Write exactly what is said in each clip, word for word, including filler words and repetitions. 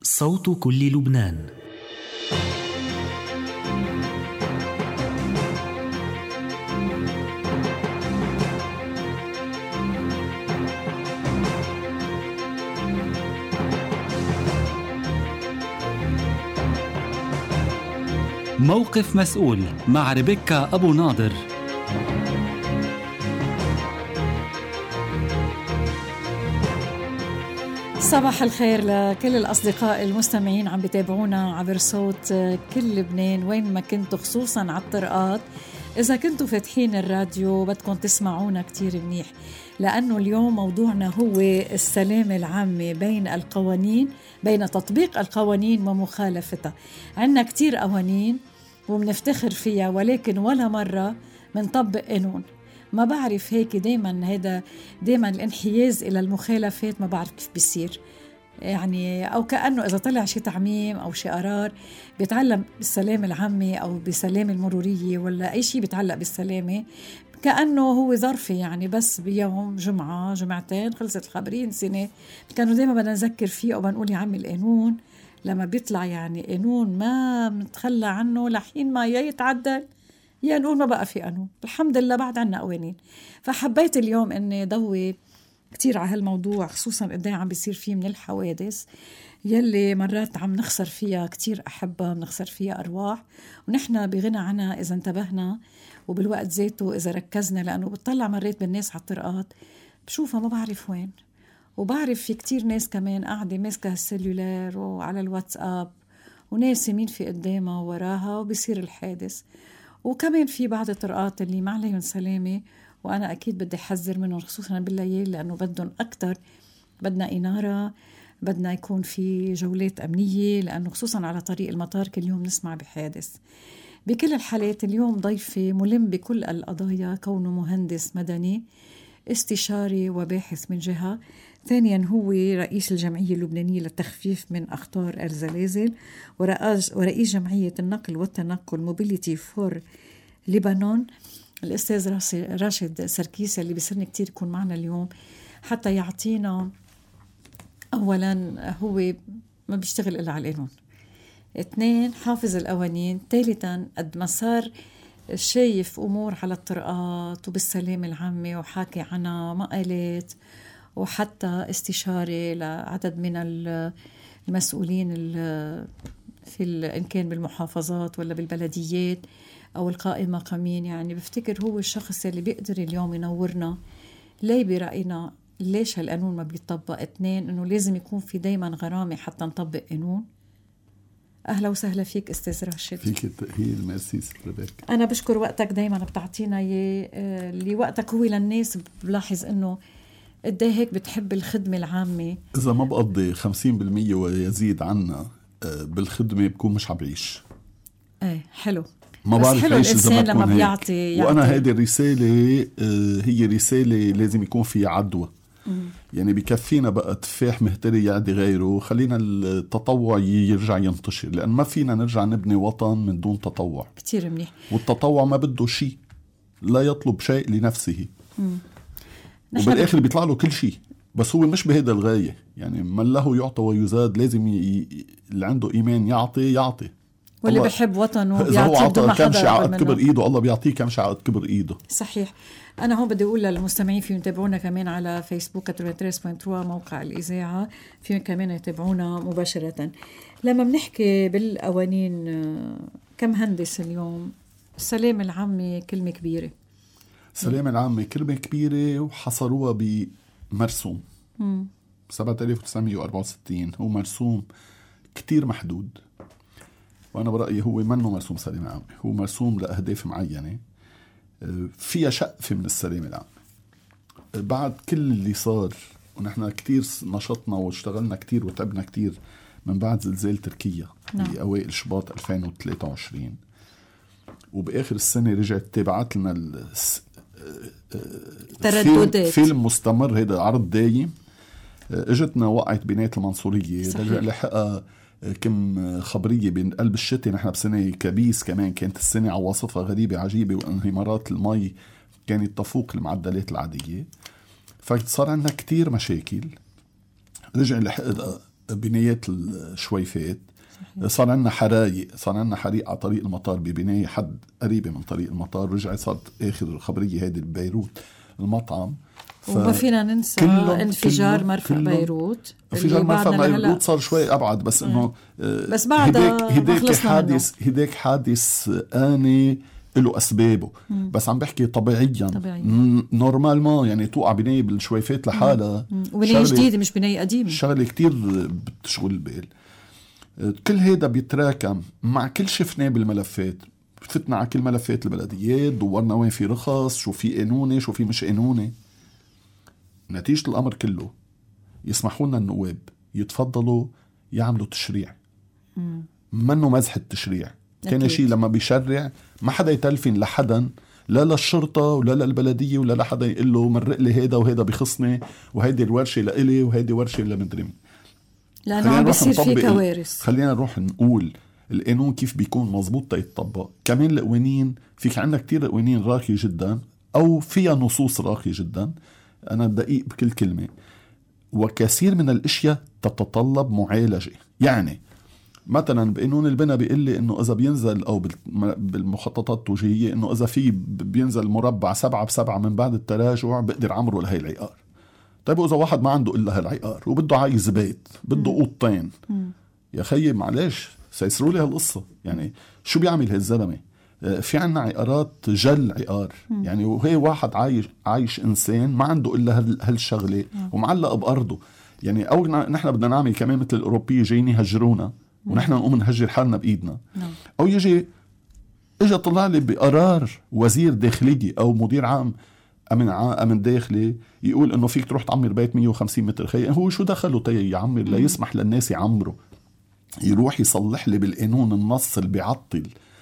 صوت كل لبنان. موقف مسؤول مع ريبيكا أبو ناظر. صباح الخير لكل الأصدقاء المستمعين عم بتابعونا عبر صوت كل لبنان وين ما كنتوا، خصوصا على الطرقات. إذا كنتوا فاتحين الراديو بدكم تسمعونا كتير منيح، لأنه اليوم موضوعنا هو السلامة العامة بين القوانين، بين تطبيق القوانين ومخالفتها. عنا كتير قوانين وبنفتخر فيها، ولكن ولا مرة منطبق قانون. ما بعرف هيك دايما هذا دايما الانحياز إلى المخالفات، ما بعرف كيف بيصير يعني، أو كأنه إذا طلع شي تعميم أو شي قرار بيتعلق بالسلامة العامة أو بالسلامة المرورية ولا أي شي بيتعلق بالسلامة، كأنه هو ظرفي يعني، بس بيوم جمعة جمعتين خلصت الخبرين سنة. كانوا دايما بدنا نذكر فيه أو بنقول يا عمي القانون لما بيطلع يعني قانون ما بنتخلى عنه لحين ما يتعدل، يا نقول ما بقى في قانون. الحمد لله بعد عنا قوانين. فحبيت اليوم اني ضوي كتير على هالموضوع، خصوصا قد ايه عم بيصير فيه من الحوادث يلي مرات عم نخسر فيها كتير أحبة، بنخسر فيها أرواح، ونحن بغنى عنها إذا انتبهنا وبالوقت ذاته إذا ركزنا. لأنه بتطلع مرات بالناس على الطرقات بشوفها ما بعرف وين، وبعرف في كتير ناس كمان قاعدة ماسكة السلولار وعلى الواتساب وناس مين في قدامها ووراها وبيصير الحادث. وكمان في بعض الطرقات اللي ما عليهم سلامة، وأنا أكيد بدي أحذر منهم خصوصا بالليل، لأنه بدهم أكتر، بدنا إنارة، بدنا يكون في جولات أمنية، لأنه خصوصا على طريق المطار كل يوم نسمع بحادث. بكل الحالات اليوم ضيفي ملم بكل القضايا، كونه مهندس مدني استشاري وباحث من جهة، ثانيا هو رئيس الجمعية اللبنانية للتخفيف من أخطار الزلازل ورئيس جمعية النقل والتنقل موبيليتي فور لبنان. الأستاذ راشد سركيس اللي بيسرني كتير يكون معنا اليوم حتى يعطينا، أولا هو ما بيشتغل إلا على القانون، اثنين حافظ القوانين، ثالثا قد ما صار شايف أمور على الطرقات وبالسلامة العامة وحاكي عنها مقالات، وحتى استشاري لعدد من المسؤولين في إن كان بالمحافظات ولا بالبلديات أو القائم مقامين. يعني بفتكر هو الشخص اللي بيقدر اليوم ينورنا ليه برأينا ليش هالقانون ما بيطبق. اثنين إنه لازم يكون في دايما غرامة حتى نطبق قانون. أهلا وسهلا فيك أستاذ راشد. فيك التأهيل، ميرسي ريبيكا. أنا بشكر وقتك دايما بتعطينا إياه، اللي وقتك هو للناس. بلاحظ إنه قد ايه هيك بتحب الخدمة العامة. إذا ما بقضي خمسين بالمية ويزيد عنا بالخدمة بكون مش عبعيش. ايه حلو، ما بعرف عيش إذا ما لما بيعطي هيك. وأنا هذه الرسالة هي رسالة لازم يكون فيها عدوى. مم. يعني بكفينا بقى تفاح مهتري يعدي غيره، خلينا التطوع يرجع ينتشر، لأن ما فينا نرجع نبني وطن من دون تطوع. كتير منيح. والتطوع ما بده شيء، لا يطلب شيء لنفسه. مم. وبالآخر بيطلع له كل شيء، بس هو مش بهذا الغاية. يعني من له يعطى ويزاد، لازم ي... اللي عنده إيمان يعطي يعطي، واللي بيحب وطنه إذا هو عطى كم شيء عقد كبر إيده، الله بيعطيه كم شيء عقد كبر إيده. صحيح. أنا هون بدي أقول للمستمعين فيهم يتابعونا كمان على فيسبوك ثلاثة وثلاثين فاصلة ثلاثة موقع الإذاعة، فيهم كمان يتابعونا مباشرة. لما بنحكي بالقوانين كمهندس اليوم، السلامة العامة كلمة كبيرة. السلامة العامة كلمة كبيرة وحصروها بمرسوم سبعة آلاف وتسعمية وأربعة وستين. هو مرسوم كتير محدود، وأنا برأيي هو منه مرسوم سلامة عامة، هو مرسوم لأهداف معينة فيها شقفة من السلامة العامة. بعد كل اللي صار ونحن كتير نشطنا واشتغلنا كتير وتعبنا كتير من بعد زلزال تركيا بأوائل شباط ألفين وثلاثة وعشرين، وبآخر السنة رجعت تابعت لنا ترددات، فيلم مستمر، هذا عرض دايم. اجتنا وقعت بناية المنصورية، رجع لحقها كم خبرية بين قلب الشتاء. نحن بسنة كبيس كمان كانت السنة عواصفها غريبة عجيبة، وانهمارات المي كانت تفوق المعدلات العادية، فصار عندنا كتير مشاكل. رجع لحقها بنايات الشويفات. صار عندنا حرايق، صار عندنا حريق على طريق المطار ببناية حد قريبة من طريق المطار، رجعت صارت آخر خبرية هذه ببيروت المطعم. وما فينا ننسى انفجار مرفأ بيروت. انفجار مرفأ بيروت صار شوي أبعد، بس إنه بس بعد هديك حادث هديك حادث آني له أسبابه. مم. بس عم بحكي طبيعيا, طبيعياً. نورمال ما يعني توقع بناية بالشويفات لحالها، وبناية جديدة مش بناية قديمة، شغلة كتير بتشغل البال. كل هيدا بيتراكم مع كل شفناه بالملفات. فتنا على كل ملفات البلديات، دورنا وين في رخص، شو في قانوني شو في مش قانوني. نتيجة الأمر كله يسمحوا لنا النواب يتفضلوا يعملوا تشريع. مم. منه مزح التشريع. كان شيء لما بيشرع ما حدا يتلفن لحدا، لا للشرطة ولا للبلدية ولا لحدا يقول له مرق لي هيدا وهيدا بيخصني وهيدي الورشة لإلي وهيدي ورشة لمدري مين، لأنه عم بيصير في كوارث. خلينا نروح نقول القانون كيف بيكون مزبوط تيطبق. كمان القوانين فيك عندنا كتير قوانين راقية جدا أو فيها نصوص راقية جدا، أنا دقيق بكل كلمة، وكثير من الاشياء تتطلب معالجة. يعني مثلا بقانون البناء بيقول لي انه اذا بينزل او بالمخططات التوجيهيه انه اذا في بينزل مربع سبعة بسبعة من بعد التراجع بقدر عمره لهي العقار. طيب واذا واحد ما عنده الا هالعقار وبده عايز بيت بده اوضتين، يا خيي معلش سيسروا لي هالقصه. يعني شو بيعمل هالزلمه؟ في عنا عقارات جل عقار، يعني وهي واحد عايش عايش انسان ما عنده الا هالشغله ومعلق بارضه. يعني او نحن بدنا نعمل كمان مثل الاوروبيه جايين يهجرونا ونحن نقوم نهجر حالنا بإيدنا. نعم. أو يجي إجا طلع لي بقرار وزير داخلية أو مدير عام أمن أمن داخلي يقول إنه فيك تروح تعمر بيت مية وخمسين متر. خي هو شو دخله تي يعمر؟ لا يسمح للناس يعمروا. يروح يصلح لي بالقانون النص اللي بيعطل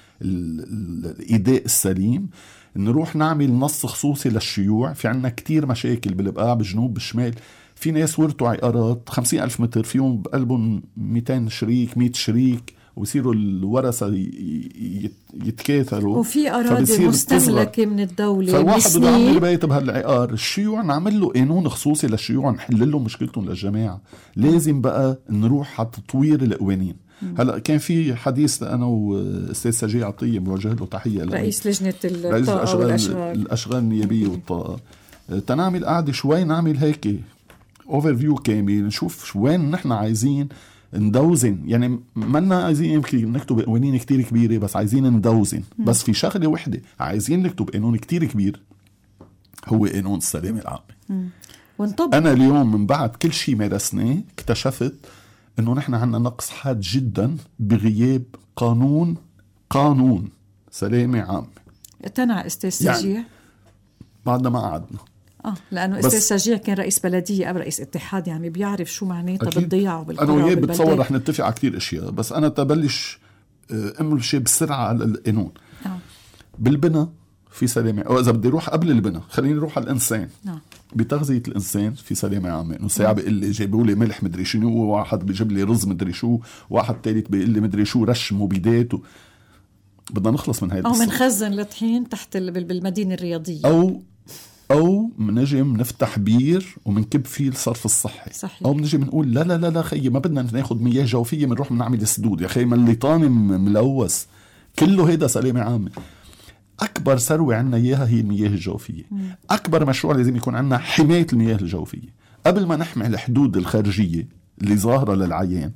الإيداء السليم. نروح نعمل نص خصوصي للشيوع. في عنا كتير مشاكل بالبقاع بالجنوب بالشمال، في ناس ورتوا عقارات خمسين ألف متر فيهم بقلبهم مئتين شريك مئة شريك ويصيروا الورثة يتكاثروا، وفي أراضي مستملكة من الدولة. فالواحد بده يعمل بيت بهالعقار. الشيوع نعمل له قانون خصوصي للشيوع نحل لهم مشكلتهم للجماعة. لازم بقى نروح على تطوير القوانين. هلا كان في حديث أنا وأستاذ سجيع عطية بوجه له تحية، رئيس لجنة الطاقة والأشغال الأشغال النيابية والطاقة، تنعمل قاعدة شوي نعمل هيك اوفر فيو كامل، نشوف وين نحن عايزين ندوزن. يعني منا عايزين يمكن نكتب قوانين كتير كبيرة، بس عايزين ندوزن. بس في شغلة وحدة عايزين نكتب قانون كتير كبير، هو قانون السلامة العامة. ونطبق. أنا اليوم من بعد كل شيء مارسناه اكتشفت إنه نحن عنا نقص حاد جدا بغياب قانون قانون سلامة عامة. تنع استاذ سجيع يعني بعد ما قعدنا اه لانه استاذ سجيع كان رئيس بلديه قبل رئيس اتحاد، يعني بيعرف شو معناتها بالضياع وبالقرى انا وياه وبالبلدات. بتصور رح نتفق على كتير اشياء، بس انا تبلش امل شيء بسرعه على القانون. آه. بالبناء في سلامه، او اذا بدي اروح قبل البناء خليني اروح على الانسان. آه. بتغذيه الانسان في سلامه عامه. انه ساعه بيقول لي جابوا لي ملح مدري شنو، وواحد بيجيب لي رز مدري شو، واحد ثالث بيقول لي مدري شو رش مبيدات و... بدنا نخلص من هاي او منخزن الطحين تحت بالمدينه الرياضيه، او أو منجي منفتح بير ومنكب فيه الصرف الصحي. صحيح. أو منجي منقول لا لا لا لا خيي ما بدنا ناخد مياه جوفية منروح منعمل سدود. يا خيي من الليطان ملوث كله هيدا سلامة عامة. أكبر ثروة عنا إياها هي المياه الجوفية. مم. أكبر مشروع لازم يكون عنا حماية المياه الجوفية قبل ما نحمي الحدود الخارجية اللي ظاهرة للعيان.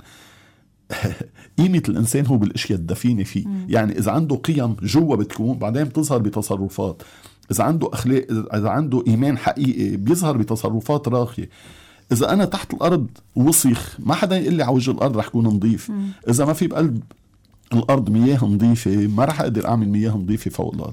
قيمة الإنسان هو بالأشياء الدفينة فيه. مم. يعني إذا عنده قيم جوا بتكون بعدين بتظهر بتصرفات. إذا عنده أخلاق، إذا عنده إيمان حقيقي بيظهر بتصرفات راقية. إذا أنا تحت الأرض وسخ ما حدا يقول لي على وجه الأرض رح يكون نظيف. مم. إذا ما في بقلب الأرض مياه نظيفة ما رح أقدر أعمل مياه نظيفة فوق الأرض.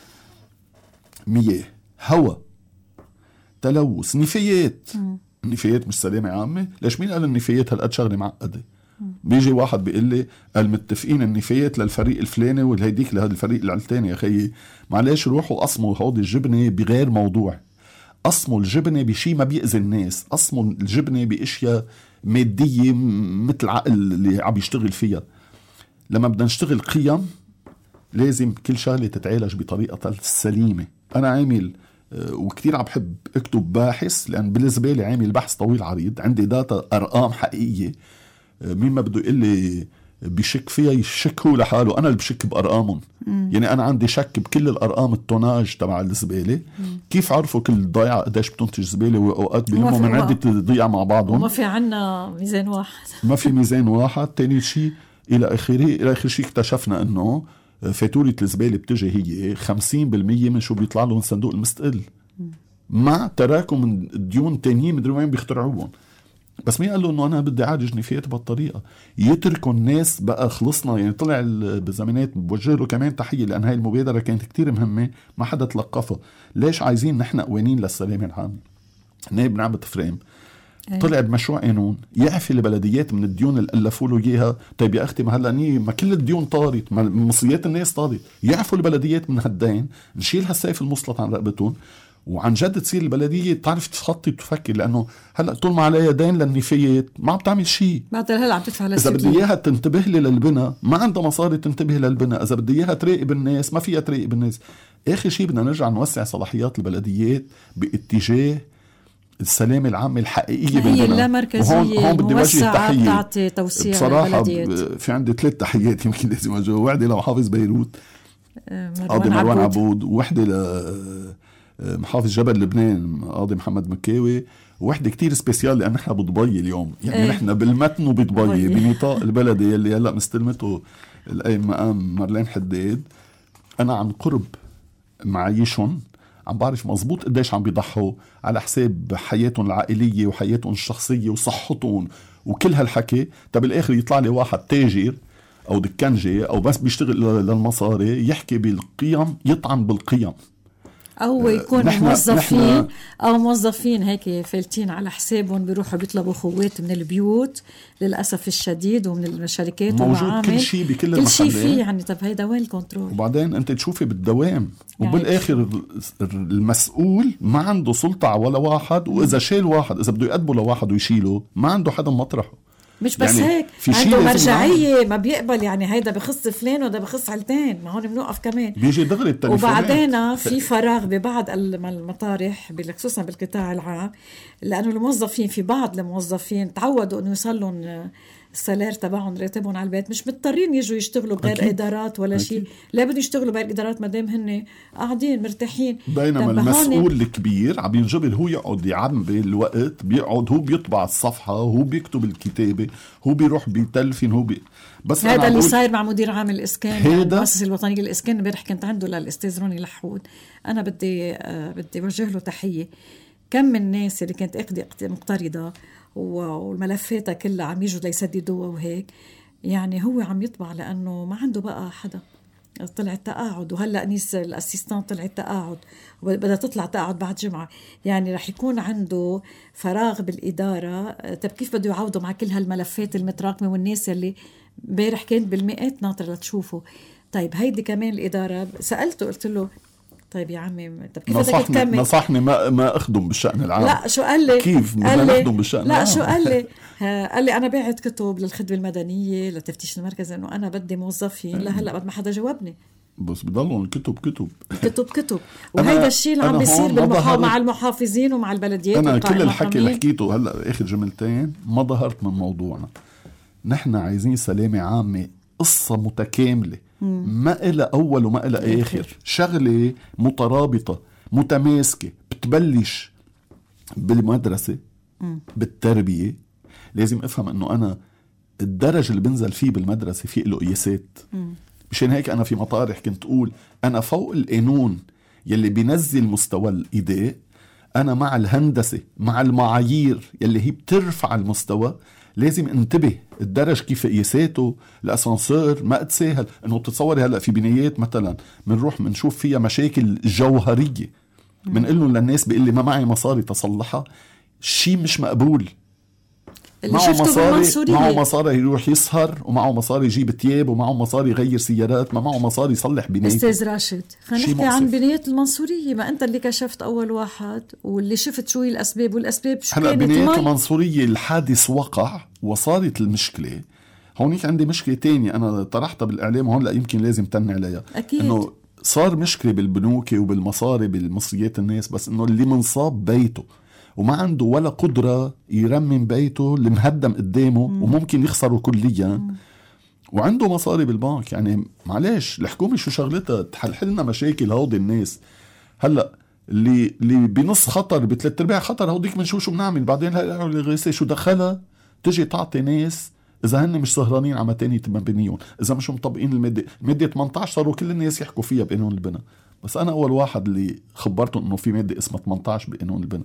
مياه، هواء، تلوث، نفايات. مم. النفايات مش سلامة عامة. ليش مين قال النفايات هالقد شغلة معقدة؟ بيجي واحد بيقول لي المتفقين النفايات للفريق الفلاني والهيديك لهذا الفريق العلتاني. يا خيي معلش روحوا قسموا هودي الجبنة بغير موضوع. قسموا الجبنة بشي ما بيأذي الناس. قسموا الجبنة بأشياء مادية مثل عقل اللي عم يشتغل فيها. لما بدنا نشتغل قيم لازم كل شغلة تتعالج بطريقة سليمة. أنا عامل وكتير عم بحب اكتب باحث لأن بالنسبة لي عامل بحث طويل عريض. عندي داتا أرقام حقيقية مين ما بده يقول لي بشك فيها يشك هو لحاله. انا اللي بشك بارقامهم. يعني انا عندي شك بكل الارقام التوناج تبع الزباله. كيف عرفوا كل ضيعه قديش بتنتج زباله واوقات بيلموا من عده ضيعه مع بعضهم؟ وما في عنا ميزان واحد. ما في ميزان واحد. تاني شيء الى اخره الى اخر شيء اكتشفنا انه فاتوره الزباله بتجي هي خمسين بالمية من شو بيطلع لهم صندوق المستقل، مع تراكم من ديون تانيين مدري وين بيخترعوهم. بس مين قال له انه انا بدي اعالج نفايات بهالطريقه؟ يتركوا الناس بقى خلصنا. يعني طلع بالزمانات بوجه له كمان تحيه، لان هاي المبادره كانت كتير مهمه ما حدا تلقفها. ليش عايزين نحن قوانين للسلامه العامه؟ نائب نعمة فريم طلع بمشروع قانون يعفي البلديات من الديون اللي ألفوا له اياها. طيب يا اختي ما هلا ما كل الديون طارت، ما مصريات الناس طارت، يعفوا البلديات من هالدين، نشيل هالسيف المسلط عن رقبتهم، وعن جد تصير البلدية تعرف تخطي وتفكر. لأنه هلأ طول ما عليها دين للنفايات ما عم تعمل شيء. بعد هلا عم تدفع إذا بدي إياها تنتبه لي للبناء ما عندها مصاري تنتبه للبناء. إذا بدي إياها تراقب الناس ما فيها تراقب الناس. آخر شيء بدنا نرجع نوسع صلاحيات البلديات باتجاه السلامة العامة الحقيقية بالبناء. هي اللامركزية هون هون بدي وجه تحية بتعطي توسيع بصراحة. البلديات. في عندي ثلاث تحيات يمكن لازم أوجه. واحدة لمحافظ بيروت قاضي مروان عبود، وواحدة ل محافظ جبل لبنان قاضي محمد مكاوي، وواحدة كتير سبيسيال لأن نحن بضبي اليوم. يعني نحن ايه؟ بالمتن وبضبي بنطاق البلدي اللي هلأ مستلمته القايم مقام مارلين حداد. أنا عن قرب معيشهم، عم بعرف مزبوط قديش عم بيضحوا على حساب حياتهم العائلية وحياتهم الشخصية وصحتهم وكل هالحكي. طب الآخر يطلع لي واحد تاجر أو دكانجي أو بس بيشتغل للمصاري يحكي بالقيم، يطعن بالقيم، أو يكون نحن موظفين نحن أو موظفين هيك فلتين على حسابهم بيروحوا بيطلبوا خوات من البيوت للأسف الشديد ومن الشركات موجود كل شيء بكل كل شيء المحلات. فيه يعني طب هيدا وين الكنترول؟ وبعدين أنت تشوفي بالدوام يعني وبالآخر المسؤول ما عنده سلطة ولا واحد. وإذا شيل واحد إذا بده يقدمه لواحد ويشيله ما عنده حدا مطرحه. مش بس يعني هيك عنده مرجعية ما بيقبل يعني هيدا بخص فلان وده بخص علتين. ما هون بنوقف كمان بيجي دغري التليفونات. وبعدين في فراغ ببعض المطارح خصوصا بالقطاع العام، لأنه الموظفين في بعض الموظفين تعودوا أنه يصلون السالير تبعهم راتبهم على البيت، مش مضطرين يجوا يشتغلوا بغير أكيد. إدارات ولا شيء. لا بدهم يشتغلوا بغير إدارات ما دام هن قاعدين مرتاحين. بينما المسؤول الكبير عم ينجبر هو يقعد يعبي الوقت، بيقعد هو بيطبع الصفحة، هو بيكتب الكتابة، هو بيروح بيتلفن، هو بي... بس هذا اللي صاير مع مدير عام الإسكان المؤسسة الوطنية للإسكان. امبارح كنت عنده للأستاذ روني لحود. أنا بدي آه بدي وجه له تحية. كم من الناس اللي كانت أقضي مقترضة والملفاتها كلها عم يجوا ليسددوها وهيك، يعني هو عم يطبع لأنه ما عنده بقى حدا. طلع التقاعد وهلأ نيس الأسيستان طلع التقاعد وبدأ تطلع تقاعد بعد جمعة. يعني رح يكون عنده فراغ بالإدارة. طب كيف بده يعوضوا مع كل هالملفات المتراكمة والناس اللي بيرح كانت بالمئات ناطرة لتشوفه؟ طيب هيدي كمان الإدارة. سألته قلت له طيب يا عمي طب كيف بدك تكمل؟ نصحني ما ما اخدم بالشأن العام. لا شو قال لي؟ كيف بدنا نخدم بالشأن لا العام؟ شو قال لي؟ قال لي انا باعت كتب للخدمة المدنية لتفتيش المركز انه انا بدي موظفين. لا هلا بعد ما حدا جاوبني. بس بضلهم الكتب كتب كتب كتب وهيدا الشيء اللي عم بيصير بالمحا... مع المحافظين ومع البلديات. انا كل الحكي اللي حكيته هلا اخر جملتين ما ظهرت من موضوعنا. نحن عايزين سلامة عامة، قصة متكاملة ما إلى أول وما إلى آخر، شغلة مترابطة متماسكة. بتبلش بالمدرسة بالتربية. لازم أفهم أنه أنا الدرجة اللي بنزل فيه بالمدرسة فيه له قياسات. مشان هيك أنا في مطارح كنت أقول أنا فوق القانون يلي بينزل مستوى الإداء، أنا مع الهندسة مع المعايير يلي هي بترفع المستوى. لازم انتبه الدرج كيف قياساته. الاسانسير ما اتساهل انه تتصوري هلا في بنايات مثلا منروح منشوف فيها مشاكل جوهريه منقول لهم للناس بيقول لي ما معي مصاري تصلحها. شيء مش مقبول. معه مصاري معه مصاري يروح يسهر، ومعه مصاري يجيب تياب، ومعه مصاري يغير سيارات، ما معه مصاري يصلح بنايته. استاذ راشد خلينا نحكي عن بنايات المنصورية. ما انت اللي كشفت اول واحد واللي شفت شو هي الاسباب والاسباب شو هلا بنايات المنصورية الحادث وقع وصارت المشكلة. هونيك عندي مشكلة تانية أنا طرحتها بالإعلام وهون لا يمكن لازم تني عليها. أكيد. إنه صار مشكلة بالبنوك وبالمصاري بالمصريات الناس، بس إنه اللي منصاب بيته وما عنده ولا قدرة يرمم بيته اللي مهدم قدامه مم. وممكن يخسره كليا مم. وعنده مصاري بالبنك. يعني معلش الحكومة شو شغلتها تحلحلنا مشاكل هودي الناس. هلأ اللي اللي بنص خطر بثلاث ارباع خطر هوديك من شو شو بنعمل بعدين. هلا الغيثة شو دخلها تجي تعطي ناس إذا هن مش سهرانين على متانية مبنيون، إذا مش مطبقين المادة المادة ثمانية عشر صاروا كل الناس يحكوا فيها بقانون البناء. بس أنا أول واحد اللي خبرته إنه في مادة اسمها ثمانية عشر بقانون البناء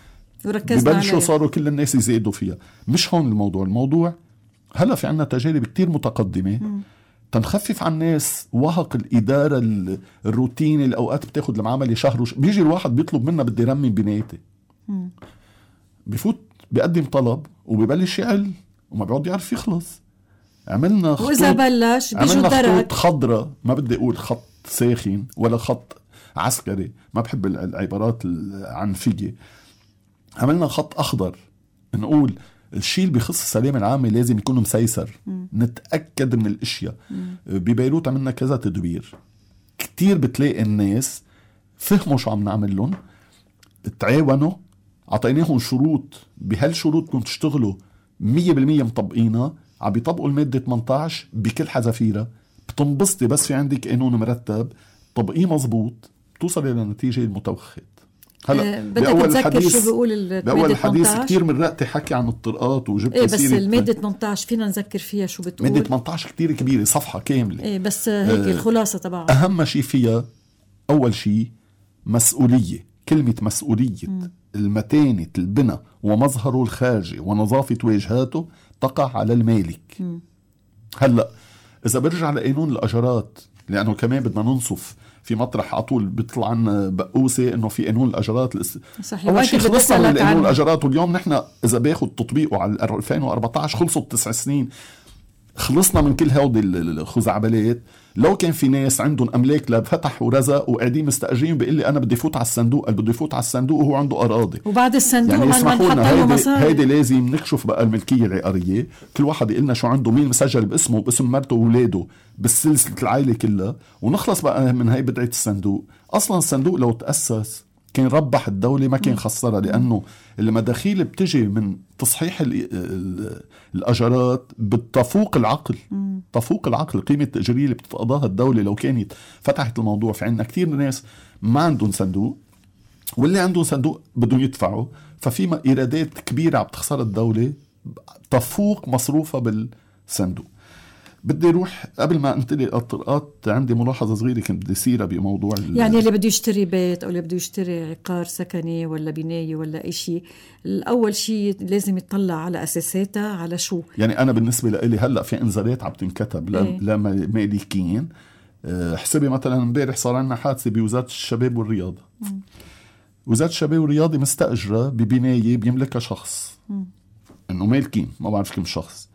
ببلشوا صاروا كل الناس يزيدوا فيها. مش هون الموضوع. الموضوع هلا في عنا تجارب كتير متقدمة م. تنخفف عن الناس وهق الإدارة الروتيني اللي أوقات بتاخد المعاملة شهر وش... بيجي الواحد بيطلب منا بدي رمي بنايتي م. بفوت بيقدم طلب وبيبلش يعل وما بيقعد يعرف يخلص. عملنا خطوط وإذا بلش عملنا خطوط خضرة، ما بدي أقول خط ساخن ولا خط عسكري، ما بحب العبارات العنفية. عملنا خط أخضر نقول الشيء اللي بيخص السلامة العامة لازم يكون مسيسر. م. نتأكد من الاشياء. م. ببيروت عملنا كذا تدبير كتير بتلاقي الناس فهموا شو عم نعمل لهم، تعاونوا، عطيناهم شروط، بهالشروط كنتوا تشتغلوا مية بالمية مطبقينها، عم بيطبقوا المادة ثمانية عشر بكل حذافيرها. بتنبسطي بس في عندك قانون مرتب طبقيه مزبوط توصل إلى النتيجة المتوخت. هلا بأول الحديث شو بيقول بأول الحديث كتير من رأتي حكي عن الطرقات وجبت إيه، بس المادة ثمانية عشر فينا نذكر فيها شو بتقول؟ مادة ثمانية عشر كتير كبيرة صفحة كاملة إيه، بس هيك آه الخلاصة تبعها أهم شيء فيها أول شيء مسؤولية. كلمة مسؤولية م. المتانة البناء ومظهره الخارجي ونظافة واجهاته تقع على المالك. م. هلأ إذا برجع لقانون الأجرات، لأنه كمان بدنا ننصف في مطرح عطول بيطلع عنا بقوسة إنه في قانون الأجرات. صحيح. أول شيء خلصنا من قانون الأجرات، واليوم نحن إذا باخد تطبيقه على ألفين وأربعة عشر خلصوا تسع سنين، خلصنا من كل هودي الخزعبلات. لو كان في ناس عندهم أملاك لفتح ورزق وقاعدين مستأجرين بيقول لي أنا بدي فوت على الصندوق، اللي بدي فوت على الصندوق وهو عنده أراضي وبعد الصندوق يعني يسمحوا لنا. هيدي, هيدي لازم نكشف بقى الملكية العقارية، كل واحد يقلنا شو عنده، مين مسجل باسمه وباسم مرته وولاده بالسلسلة العائلة كلها، ونخلص بقى من هاي بدعة الصندوق. أصلا الصندوق لو تأسس كان ربح الدولة ما كان خسرها، لأنه المداخيل بتجي من تصحيح الأجرات بتفوق العقل. تفوق العقل قيمة التأجيرية اللي بتتقضاها الدولة لو كانت فتحت الموضوع. في عنا كتير ناس ما عندهم صندوق، واللي عندهم صندوق بدهم يدفعوا، ففي إيرادات كبيرة عم تخسر الدولة تفوق مصروفها بالصندوق. بدي اروح قبل ما انتقل الطرقات، عندي ملاحظه صغيره كنت بدي اصيرها بموضوع يعني اللي بده يشتري بيت او اللي بده يشتري عقار سكني ولا بنايه ولا اي شيء، الاول شيء لازم يطلع على اساساتها على شو. يعني انا بالنسبه لي هلا في انذارات عم تنكتب ايه؟ لمالكين. حسبي مثلا امبارح صار عندنا حادثه بوزاره الشباب والرياضه. م. وزاره الشباب والرياضه مستاجره ببنايه بيملكها شخص، م. انه مالكين ما بعرف كم شخص.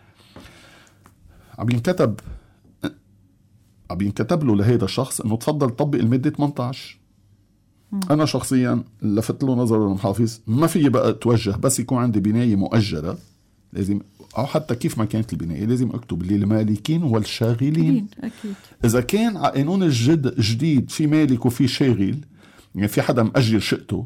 عم ينكتب عم ينكتب له لهذا الشخص انه تفضل طبق المادة ثمانية عشر. م. انا شخصيا لفت له نظر المحافظ، ما في بقى توجه بس يكون عندي بناية مؤجرة لازم، او حتى كيف ما كانت البناية لازم اكتب لي المالكين والشاغلين. أكيد. اذا كان قانون الجد جديد في مالك وفي شاغل، يعني في حدا مأجر شقته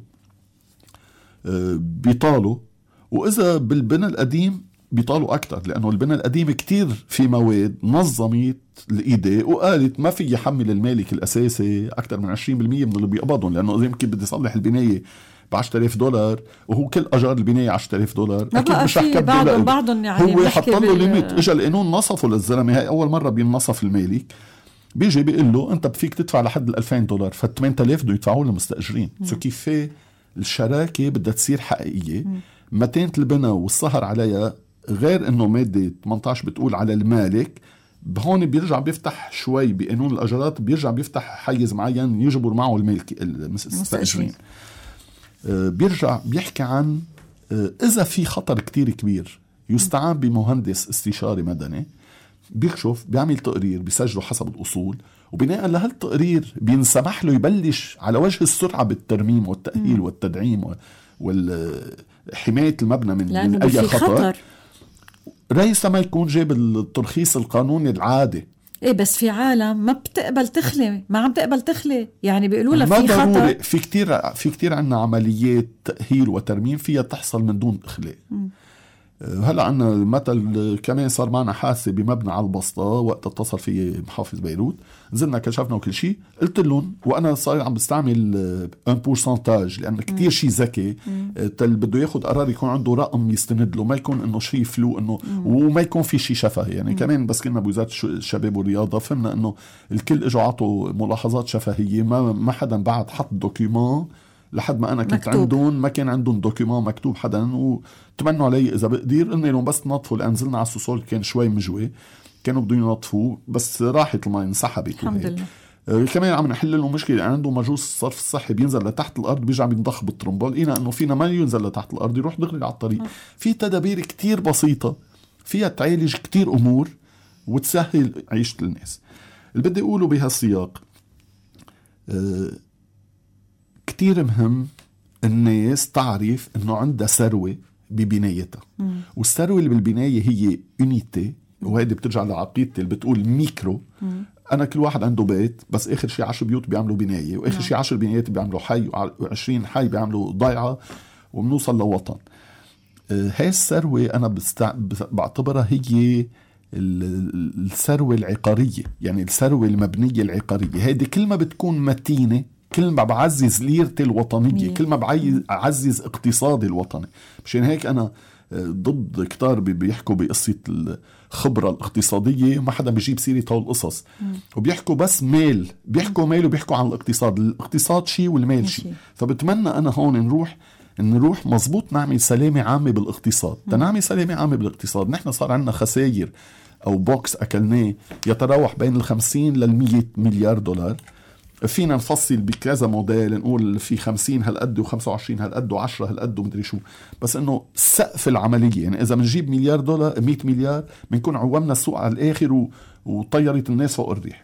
بيطاله، واذا بالبناء القديم بيطالوا أكتر، لأنه البناء القديم كتير في مواد نظمت الإيداء وقالت ما في يحمل المالك الأساسي أكتر من عشرين بالمية من اللي بيقبضهم، لأنه إذا يمكن بدي يصلح البناية بعشرة آلاف دولار وهو كل أجار البناية عشرة آلاف دولار، أكيد مش رح كبدي بعضهم. يعني هو حط له ليميت. إجا القانون نصفه للزلمة، هاي أول مرة بينصف المالك، بيجي بيقول له أنت بفيك تدفع لحد الألفين دولار، فالثمانية آلاف دو يدفعوا للمستأجرين. سو كيف الشراكة بدها تصير حقيقية. متانة البناء والسهر عليها، غير انه مادة ثمانية عشر بتقول على المالك، هون بيرجع بيفتح شوي بقانون الاجارات، بيرجع بيفتح حيز معين يجبر معه المالك المستأجرين. بيرجع بيحكي عن اذا في خطر كتير كبير يستعان بمهندس استشاري مدني، بيكشف بيعمل تقرير بيسجله حسب الاصول، وبناء لهالتقرير بينسمح له يبلش على وجه السرعة بالترميم والتأهيل م. والتدعيم والحماية المبنى من, من اي خطر, خطر. رئيس ما يكون جاب الترخيص القانوني العادي ايه بس في عالم ما بتقبل تخلي، ما عم تقبل تخلي، يعني بيقولوا لها ما في ضروري. خطر. في كتير في كتير عنا عمليات تأهيل وترميم فيها تحصل من دون إخلاء. هلا عنا مثل كمان صار معنا حادثة بمبنى على البسطة وقت اتصل في محافظ بيروت، نزلنا كشفنا وكل شيء، قلت لهم وانا صار عم بستعمل ان بورسنتاج لان كتير شيء ذكي، تل بده ياخد قرار يكون عنده رقم يستند له، ما يكون انه شيء فلو انه وما يكون في شيء شفهي يعني. مم. كمان بس كنا بوزارة الشباب والرياضة فهمنا انه الكل اجوا عطوا ملاحظات شفهية، ما ما حدا بعد حط دوكيومون لحد ما أنا كنت عندهم ما كان عندهم دوكيومون مكتوب حدا، وتمنوا علي إذا بقدر قلنا لهم بس نطفوا، لأن نزلنا على السوسول كان شوي مجوي، كانوا بدهم ينطفوا بس راحت الماء انسحبت. الحمد لله. آه كمان عم نحل لهم مشكلة، عنده مجوز الصرف الصحي بينزل لتحت الأرض بيجي عم ينضخ بالترمبة، لقينا إنه فينا ما ينزل لتحت الأرض يروح دغري على الطريق. م. في تدابير كتير بسيطة فيها تعالج كتير أمور وتسهل عيشة الناس. اللي بدي أقوله بهالسياق آه كتير مهم الناس تعرف انه عندها ثروة ببنايتها، والثروة اللي بالبناية هي يونيتي، وهذه بترجع لعقيدتي اللي بتقول ميكرو. مم. انا كل واحد عنده بيت بس اخر شيء عشر بيوت بيعملوا بناية، واخر شيء عشر بنايات بيعملوا حي، وعشرين حي بيعملوا ضيعة، وبنوصل لوطن. آه هاي الثروة انا بستع... بعتبرها هي الثروة العقارية، يعني الثروة المبنية العقارية. هذه كل ما بتكون متينة كل ما بعزز ليرتي الوطنية، كل ما بعزز اقتصادي الوطني. مشان هيك أنا ضد كتار بيحكوا بقصة الخبرة الاقتصادية، ما حدا بيجيب سيرة هول القصص، وبيحكوا بس ميل، بيحكوا ميل وبيحكوا عن الاقتصاد. الاقتصاد شيء والميل شيء. فبتمنى أنا هون نروح نروح مزبوط نعمل سلامة عامة بالاقتصاد. تنعمل سلامة عامة بالاقتصاد نحن صار عندنا خسائر أو بوكس أكلناه يتراوح بين الخمسين للمية مليار دولار. فينا نفصل بكذا موديل، نقول في خمسين هالقد وخمسة وعشرين هالقد وعشرة هالقد ومدري شو، بس انه سقف العملية يعني اذا منجيب مليار دولار مية مليار بنكون عومنا السوق على الاخر و... وطيرت الناس فوق الريح.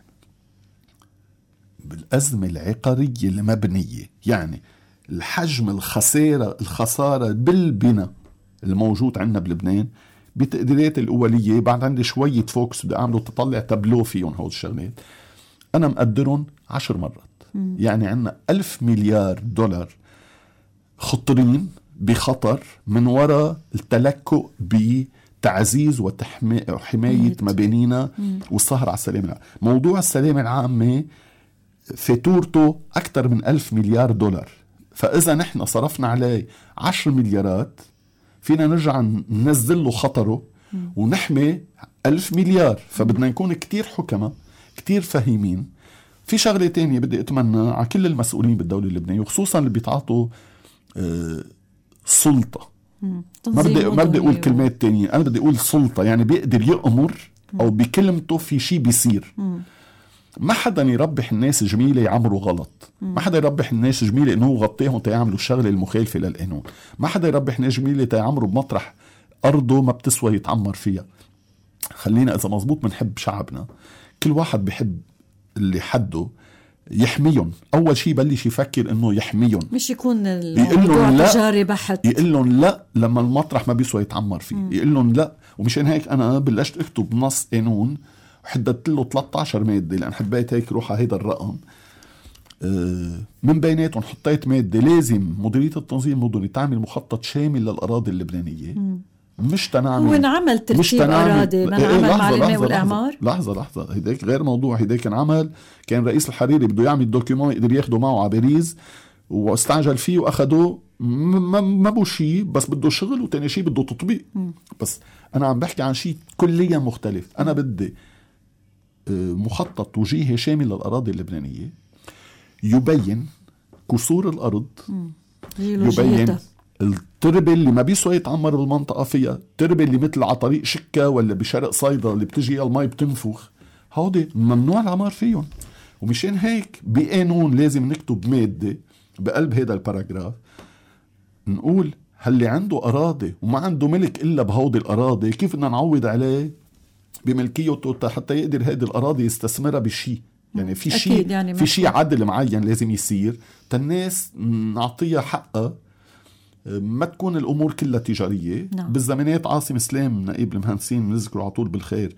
بالأزمة العقارية المبنية يعني الحجم الخسارة الخسارة بالبناء الموجود عندنا بلبنان بتقديرات الأولية، بعد عندي شوية فوكس بدي أعمله تطلع تابلو فيهم هول الشغلات، أنا مقدرهم عشر مرات. مم. يعني عنا ألف مليار دولار خطرين بخطر من وراء التلكؤ بتعزيز وحماية مبانينا والسهر على السلامة العامة. موضوع السلامة العامة فاتورته أكثر من ألف مليار دولار، فإذا نحن صرفنا عليه عشر مليارات فينا نرجع ننزل له خطره ونحمي ألف مليار. فبدنا نكون كتير حكمة كتير فهيمين. في شغلة تانية بدي أتمنى على كل المسؤولين بالدولة اللبنانية وخصوصا اللي بيتعاطوا آه سلطة، ما بدي ما بدي أقول كلمات تانية، أنا بدي أقول سلطة، يعني بيقدر يأمر أو بكلمته في شيء بيصير. ما حدا يربح الناس جميلة يعمروا غلط، ما حدا يربح الناس جميلة إنه غطيهم تيعملوا الشغلة المخالفة للقانون، ما حدا يربح الناس جميلة تيعمروا بمطرح أرضه ما بتسوى يتعمر فيها. خلينا إذا مزبوط منحب شعبنا، كل واحد بيحب اللي حده يحميهم. أول شيء بلش يفكر إنه يحميهم، مش يكون الموضوع تجاري بحت. يقول لهم لا لما المطرح ما بيسوى يتعمر فيه، يقول لهم لا. ومشان هيك أنا بلشت أكتب نص قانون وحددت له ثلاثة عشر مادة، لأن حبيت هيك روح على هيدا الرقم. من بيناتهم حطيت مادة لازم مديرية التنظيم المدني تعمل مخطط شامل للأراضي اللبنانية. مم. مش تنعمل هو انعمل ترتيب أراضي، ما انعمل مع الماء والإعمار. لحظة لحظة هيداك غير موضوع. هيداك انعمل كان رئيس الحريري بده يعمل دوكيومون يقدر ياخده معه على باريس واستعجل فيه وأخده ما بو شيء، بس بده شغل وتاني شيء بده تطبيق. م. بس أنا عم بحكي عن شيء كليا مختلف. أنا بدي مخطط توجيهي شامل للأراضي اللبنانية يبين كسور الأرض، م. يبين التربة اللي ما بيسوى يتعمر بالمنطقة فيها، التربة اللي مثل على طريق شكا ولا بشرق صيدا اللي بتجي الماء بتنفخ، هودي ممنوع العمار فيهم. ومشان هيك بقانون لازم نكتب مادة بقلب هذا الباراجراف نقول هاللي عنده أراضي وما عنده ملك إلا بهودي الأراضي كيف بدنا نعوض عليه بملكيته حتى يقدر هذه الأراضي يستثمرها بشيء. يعني في شيء يعني في شيء عدل معين لازم يصير تالناس نعطيها حقها، ما تكون الأمور كلها تجارية. نعم. بالزمانات عاصم سلام نائب المهندسين نذكره على طول بالخير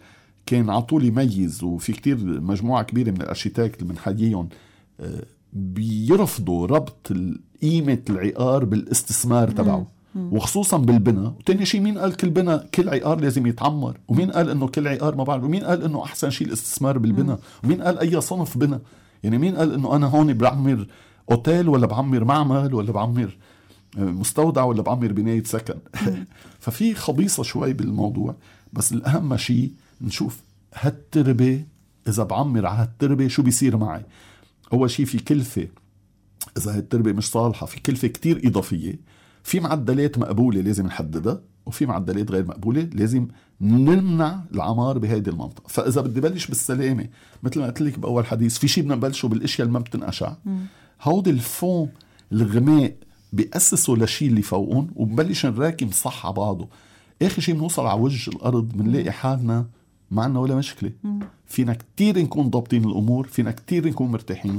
كان عطولي ميز، وفي كتير مجموعة كبيرة من الارشيتكت اللي بنحييهم بيرفضوا ربط قيمة العقار بالاستثمار تبعه، وخصوصا بالبناء. وتاني شيء، مين قال كل بناء كل عقار لازم يتعمر؟ ومين قال انه كل عقار ما بعرف؟ ومين قال انه احسن شيء الاستثمار بالبناء؟ ومين قال اي صنف بناء؟ يعني مين قال انه انا هون بعمر اوتيل ولا بعمر معمل ولا بعمر مستودع ولا بعمر بناية سكن؟ ففي خبيصة شوي بالموضوع. بس الأهم شيء نشوف هالتربة، إذا بعمر على هالتربة شو بيصير معي. أول شيء في كلفة، إذا هالتربة مش صالحة في كلفة كتير إضافية، في معدلات مقبولة لازم نحددها، وفي معدلات غير مقبولة لازم نمنع العمار بهذه المنطقة. فإذا بدي بلش بالسلامة مثل ما قلت لك بأول حديث، في شيء بدنا نبلشه بالأشياء اللي ما بتنقشع. هود الفون الغماء بيأسسوا لشيء اللي فوقهم، وبنبلش نراكم صح على بعضه. آخر شيء بنوصل على وجه الأرض بنلاقي حالنا معنا ولا مشكلة. فينا كتير نكون ضابطين الأمور، فينا كتير نكون مرتاحين.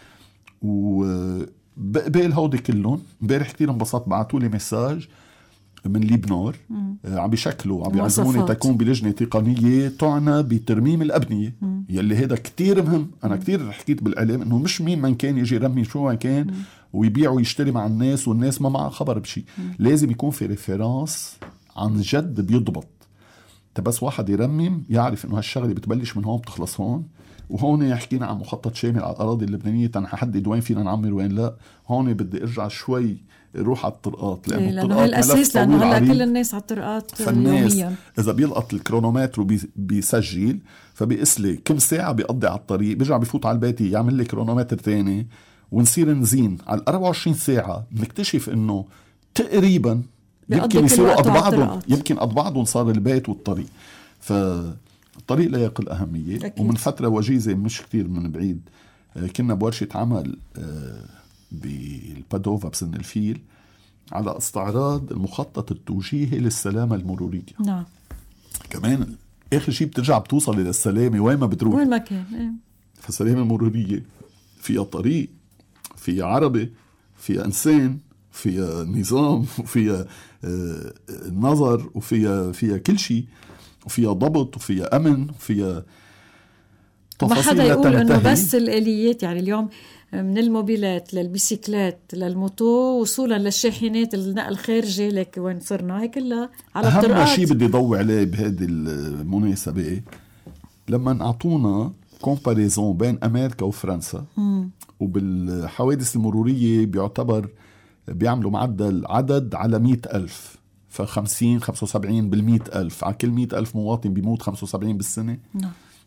وبقبل هودي كلهم. امبارح كتير انبسطت، بعتولي مساج من ليبنور عم بيشكلوا عم بيعزموني تكون بلجنة تقنية تعنى بترميم الأبنية، مم. يلي هذا كتير مهم. أنا كتير حكيت بالإعلام إنه مش مين من كان يجي يرمي شو ما كان مم. ويبيع ويشتري مع الناس، والناس ما معها خبر بشي. مم. لازم يكون في ريفيرانس عن جد بيضبط. بس واحد يرمم يعرف إنه هالشغلة بتبلش من هون بتخلص هون. وهون يحكينا عن مخطط شامل على الأراضي اللبنانية، أنا ححدد وين فينا نعمر وين لا. هون بدي أرجع شوي روح على الطرقات، لأنه, لأنه هي الأساس، لأنه هلا كل الناس على الطرقات يوميا. إذا بيلقط الكرونومتر وبيسجل فبيقيس لي كم ساعة بيقضي على الطريق، بيرجع بيفوت على البيت يعمل لي كرونومتر تاني، ونصير نزين على الأربعة وعشرين ساعة. بنكتشف إنه تقريبا يمكن يسووا قد بعضهم، يمكن قد بعضهم صار البيت والطريق. فالطريق لا يقل أهمية. أكيد. ومن فترة وجيزة مش كتير من بعيد كنا بورشة عمل بالبادوفا بسن الفيل على استعراض المخطط التوجيهي للسلامة المرورية. نعم. كمان آخر شيء بترجع بتوصل إلى السلامة وين ما بتروح، وين ما كان. إيه. فالسلامة المرورية فيها طريق، فيها عربة، فيها إنسان، فيها نظام، وفيها آه نظر، وفيها فيها كل شيء، وفيها ضبط، وفيها أمن، وفيها تفاصيل. ما حدا يقول إنه بس الآليات، يعني اليوم من الموبيلات للبيسيكلات للموتو وصولا للشاحنات النقل الخارجي، لك وين صرنا هي كلها على الطرقات. أهم شيء بدي ضوي عليه بهذه المناسبة، لما أعطونا كومباريزون بين أمريكا وفرنسا مم. وبالحوادث المرورية بيعتبر بيعملوا معدل عدد على مئة ألف، فخمسين خمسة وسبعين بالمئة ألف على كل مئة ألف مواطن بيموت خمسة وسبعين بالسنة. نعم.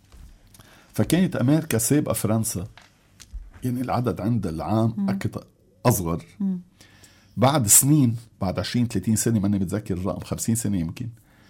فكانت أمريكا سابقة فرنسا، يعني العدد عند العام أكتر أصغر. مم. بعد سنين، بعد عشرين ثلاثين سنة، ماني بتذكر الرقم، خمسين سنة يمكن،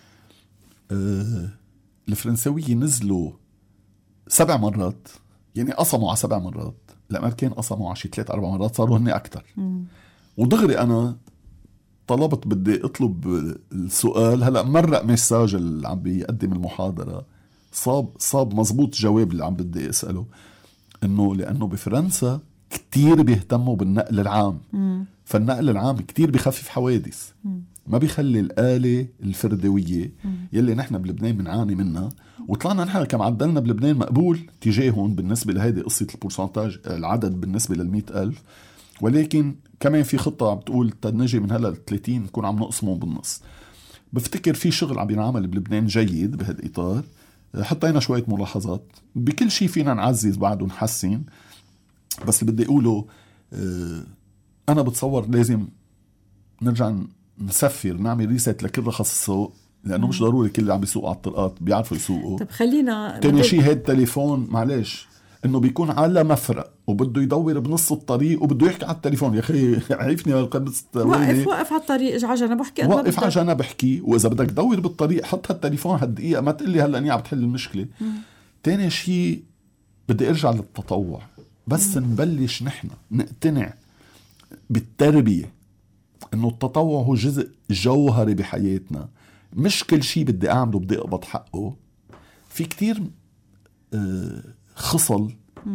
أه الفرنساوية نزلوا سبع مرات، يعني قصموا على سبع مرات. الأمريكان قصموا على شي ثلاث أربع مرات، صاروا هني أكتر. مم. ودغري أنا طلبت بدي أطلب السؤال. هلأ مرق مساج اللي عم بيقدم المحاضرة، صاب صاب مزبوط جواب اللي عم بدي أسأله، إنه لأنه بفرنسا كتير بيهتموا بالنقل العام. مم. فالنقل العام كتير بيخفف حوادث. مم. ما بيخلي الآلة الفردوية مم. يلي نحن بلبنان بنعاني منها. وطلعنا نحن كمعدلنا بلبنان مقبول تجاههم بالنسبة لهذه قصة البورسنتاج، العدد بالنسبة للمئة ألف. ولكن كمان في خطة عم بتقول تنجي من هلا ثلاثين نكون عم نقسمهم بالنص. بفتكر في شغل عم ينعمل بلبنان جيد بهالإطار. حطينا شوية ملاحظات، بكل شيء فينا نعزز بعد ونحسن. بس اللي بدي أقوله اه أنا بتصور لازم نرجع نسفر، نعمل ريسيت لكل رخص السوق، لأنه مش ضروري كل اللي عم بيسوقوا على الطرقات بيعرفوا يسوقوا. طب خلينا تاني شيء، هيد التليفون معلش إنه بيكون على مفرق وبده يدور بنص الطريق وبده يحكي على التليفون. يا أخي عيفني وقف وقف على الطريق على جنب بحكي، وقف على جنب بحكي. وإذا بدك تدور بالطريق حط هالتليفون هالدقيقة، ما تقلي هلا أني عم بتحل المشكلة. مم. تاني شيء بدي أرجع للتطوع، بس مم. نبلش نحن نقتنع بالتربية إنه التطوع هو جزء جوهري بحياتنا. مش كل شيء بدي أعمله بدي أقبض حقه. في كتير آه خصل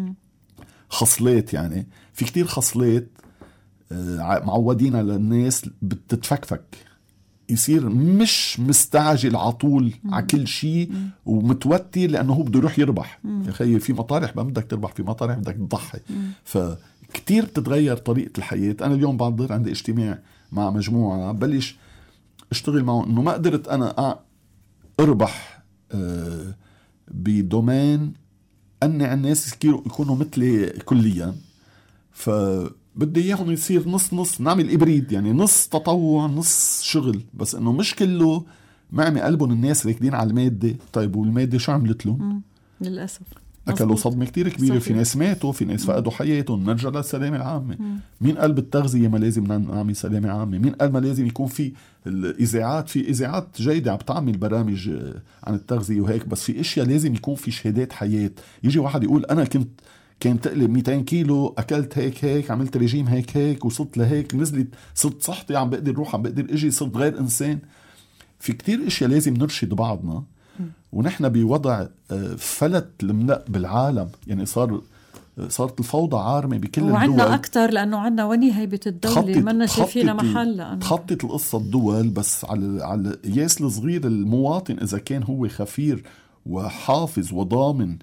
خصلات، يعني في كتير خصلات آه معودين على الناس بتتفكفك. يصير مش مستعجل عطول على كل شيء ومتوتر لأنه هو بده يروح يربح. يا خيي في مطارح ما بدك تربح، في مطارح بدك تضحي. فكتير بتتغير طريقة الحياة. أنا اليوم بعد عندي اجتماع مع مجموعة بلش اشتغل معهم إنه ما قدرت أنا أربح بدومين أني الناس يكونوا مثلي كليا، فبدي إياهم يصير نص نص، نعمل إبريد يعني نص تطوع نص شغل، بس إنه مش كله معمي قلبهم الناس راكدين على المادة. طيب والمادة شو عملت لهم؟ للأسف أكلوا صدمة كتير كبيرة. في ناس ماتوا، في ناس فقدوا حياتهم. نرجع للسلامة العامة. مم. مين قال بالتغذية ما لازم نعمل سلامة عامة؟ مين قال ما لازم يكون في الإذاعات؟ في إذاعات جيدة عم بتعمل برامج عن التغذية وهيك، بس في إشياء لازم يكون في شهادات حياة. يجي واحد يقول أنا كنت كان تقلب مئتين كيلو، أكلت هيك هيك، عملت ريجيم هيك هيك، وصلت لهيك، نزلت، صرت صحتي عم بقدر روح، عم بقدر اجي، صرت غير إنسان. في كتير إشياء لازم نرشد بعضنا. ونحن بوضع فلت الملأ بالعالم، يعني صار صارت الفوضى عارمة بكل الدول، وعنا أكتر لأنه عنا وني هيبة الدولة ما شايفينا محل. تخطط القصة الدول، بس على على القياس الصغير المواطن إذا كان هو خفير وحافظ وضامن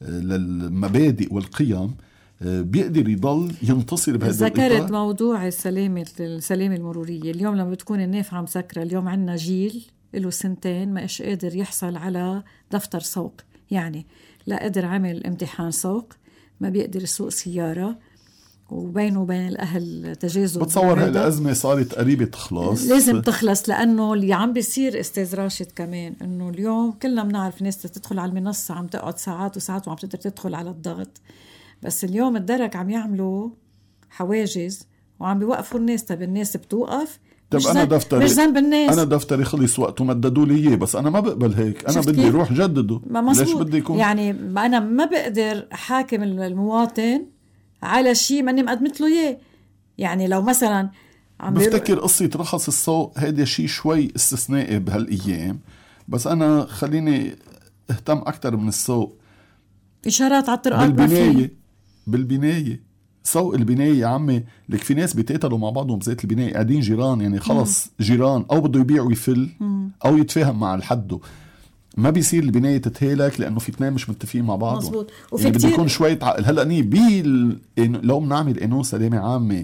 للمبادئ والقيم بيقدر يضل ينتصر بهذا الإطار. ذكرت موضوع السلامة السلامة المرورية. اليوم لما بتكون النافعة مسكرة، اليوم عنا جيل له سنتين ما إيش قادر يحصل على دفتر سوق، يعني لا قدر عمل امتحان سوق، ما بيقدر يسوق سيارة، وبينه وبين الأهل تجاذب. بتصور هاي الأزمة صارت قريبة تخلص، لازم تخلص، لأنه اللي عم بيصير أستاذ راشد كمان إنه اليوم كلنا بنعرف ناس تدخل على المنصة عم تقعد ساعات وساعات وعم تقدر تدخل على الضغط، بس اليوم الدرك عم يعملوا حواجز وعم بيوقفوا الناس. طب الناس بتوقف، طب أنا دفتري مش ذنب الناس. أنا دفتري خلص وقت ومددوا لي إياه، بس أنا ما بقبل هيك. أنا بدي روح جدده. ليش بدي يكون يعني أنا ما بقدر حاكم المواطن على شيء ماني مقدمت له إياه. يعني لو مثلا عم بفتكر قصة رخص السوق هيدا شيء شوي استثنائي بهالأيام، بس أنا خليني اهتم أكتر من السوق. إشارات على الطرقات بالبناية بالبناية سوق البناية يا عمي، لك في ناس بيتقتلوا مع بعضهم بزيت البناية، قاعدين جيران يعني خلص مم. جيران، أو بده يبيع ويفل مم. أو يتفاهم مع الحدو. ما بيصير البناية تتهالك لأنه في اثنين مش متفقين مع بعضهم. مزبوط. وفي يعني كتير بده يكون شوية عقل. هلأ ني بيل لو بنعمل قانون سلامة عامة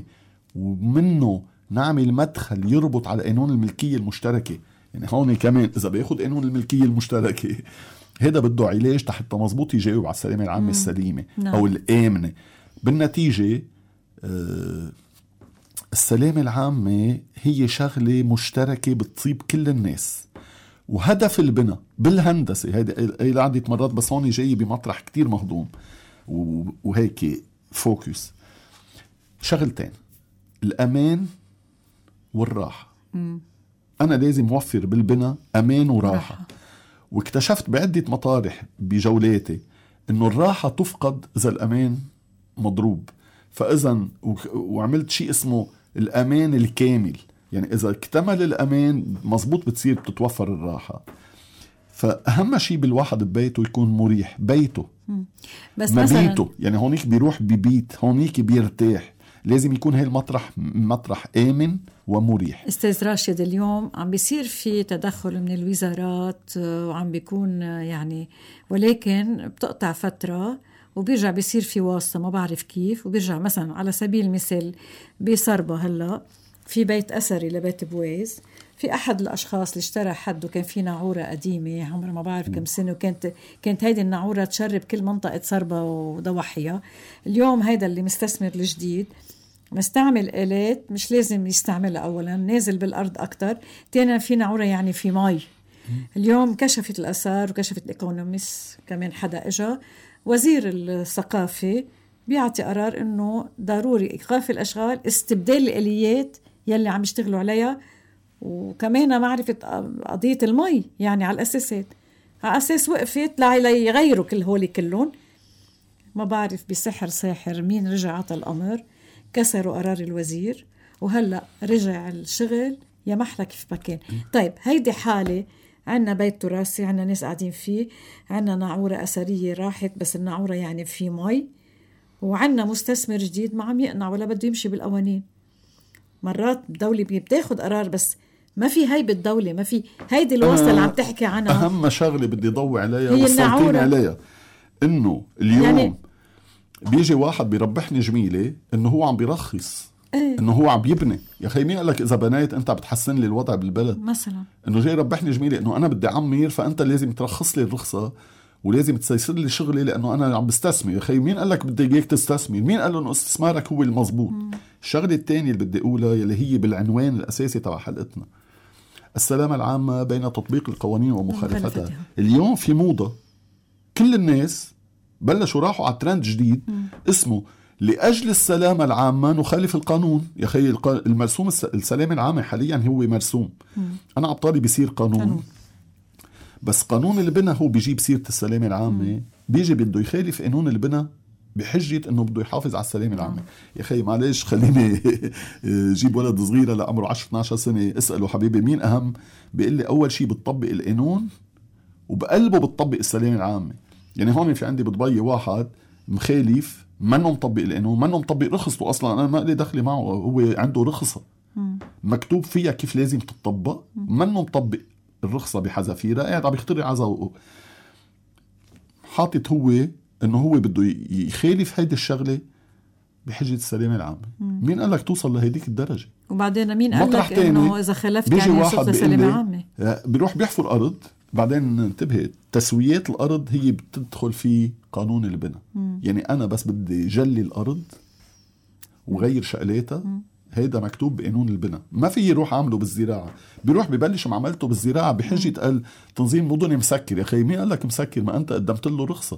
ومنه نعمل مدخل يربط على قانون الملكية المشتركة، يعني هون كمان إذا بياخد قانون الملكية المشتركة هذا بده علاج تحت مزبوط يجاوب على السلامة العامة مم. السليمة نعم. أو الآمنة. بالنتيجة آه السلامة العامة هي شغلة مشتركة بتصيب كل الناس، وهدف البناء بالهندسة هيدا عدة مرات، بس هون جاي بمطرح كتير مهضوم وهيك فوكس شغلتين: الأمان والراحة. م. أنا لازم أوفر بالبناء أمان وراحة. راحة. واكتشفت بعدة مطارح بجولاتي إنه الراحة تفقد إذا الأمان مضروب. فإذا وعملت شيء اسمه الأمان الكامل، يعني إذا اكتمل الأمان مزبوط بتصير بتتوفر الراحة. فأهم شيء بالواحد ببيته يكون مريح، بيته بس مبيته، يعني هونيك بيروح ببيت، هونيك بيرتاح. لازم يكون هاي المطرح مطرح آمن ومريح. أستاذ راشد، اليوم عم بيصير في تدخل من الوزارات وعم بيكون يعني، ولكن بتقطع فترة وبيرجع بيصير في واسطة ما بعرف كيف، وبيرجع مثلا على سبيل المثال بصربة هلا في بيت أثري لبيت بويز، في أحد الأشخاص اللي اشترى حد وكان في ناعورة قديمة عمرها ما بعرف كم سنة، وكانت كانت هيدي الناعورة تشرب كل منطقة صربة وضواحيها. اليوم هيدا اللي مستثمر الجديد مستعمل آلات مش لازم يستعملها، أولا نازل بالأرض أكتر، تاني في ناعورة يعني في مي. اليوم كشفت الأثار وكشفت الإيكونوميس كمان، حدا إجا وزير الثقافة بيعطي قرار إنه ضروري إيقاف الأشغال، استبدال الآليات يلي عم يشتغلوا عليها، وكمان معرفة قضية المي يعني على الأساسات، على أساس وقفت ليغيروا كل هولي كلهم. ما بعرف بسحر ساحر مين رجع عطى الأمر، كسروا قرار الوزير وهلأ رجع الشغل يا محلى كيف مكان. طيب هيدي حالة، عنا بيت تراثي، عنا ناس قاعدين فيه، عنا ناعورة أثرية راحت بس الناعورة يعني في مي، وعنا مستثمر جديد ما عم يقنع ولا بده يمشي بالقوانين. مرات الدولة بتاخد قرار بس ما في هيبة الدولة، ما في هيدي الوصلة اللي عم تحكي عنها. أهم شغلة بدي ضوي عليها هي وصلتيني النعورة. عليها، إنه اليوم يعني بيجي واحد بيربحني جميلة إنه هو عم بيرخص، ايه؟ إنه هو عم بيبني. يا أخي مين قال لك إذا بنيت أنت بتحسن لي الوضع بالبلد مثلا؟ إنه جاي يربحني جميلة إنه أنا بدي عمير، فأنت لازم ترخص لي الرخصة ولازم تسيسر لي شغلي لأنه أنا عم بستثمر. يا أخي مين قال لك بدي إياك تستثمر؟ مين قال له إنه استثمارك هو المضبوط؟ الشغلة الثانية اللي بدي أقولها يلي هي بالعنوان الأساسي تبع حلقتنا، السلامة العامة بين تطبيق القوانين ومخالفتها. اليوم في موضة، كل الناس بلشوا راحوا على ترند جديد م. اسمه لأجل السلامة العامة نخالف القانون. يا أخي المرسوم السلامة العامة حاليا هو مرسوم م. أنا عبطالي بيصير قانون. قانون بس قانون البناء هو بيجيب سيرة السلامة العامة م. بيجي بده يخالف قانون البناء بحجة انه بده يحافظ على السلامة العامة. يا اخي معلش خليني جيب ولد صغيرة لعمره عشرة اثنا عشر سنة اسأله حبيبي مين اهم، بيقول لي اول شيء بتطبق القانون وبقلبه بتطبق السلامة العامة. يعني هون في عندي بضبي واحد مخالف منه مطبق القانون، منه مطبق رخصته اصلا، انا ما لي دخلي معه، هو عنده رخصة مكتوب فيها كيف لازم تطبق، منه مطبق الرخصة بحذافيرها، قاعد عم يخترع عزا حاطط هو انه هو بده يخالف هيدي الشغله بحجه السلامه العامه. مين قال لك توصل لهيديك الدرجه؟ وبعدين مين قال لك انه اذا خالفت يعني وصلت لسلامه عامه؟ بيروح بيحفر ارض، بعدين انتبه تسويات الارض هي بتدخل في قانون البناء. مم. يعني انا بس بدي جلي الارض وغير شقلاتها، هيدا مكتوب بقانون البناء، ما في يروح عامله بالزراعه. بيروح ببلش معاملته بالزراعه بحجه قال تنظيم مدني مسكر. يا اخي مين قال لك مسكر؟ ما انت قدمت له رخصه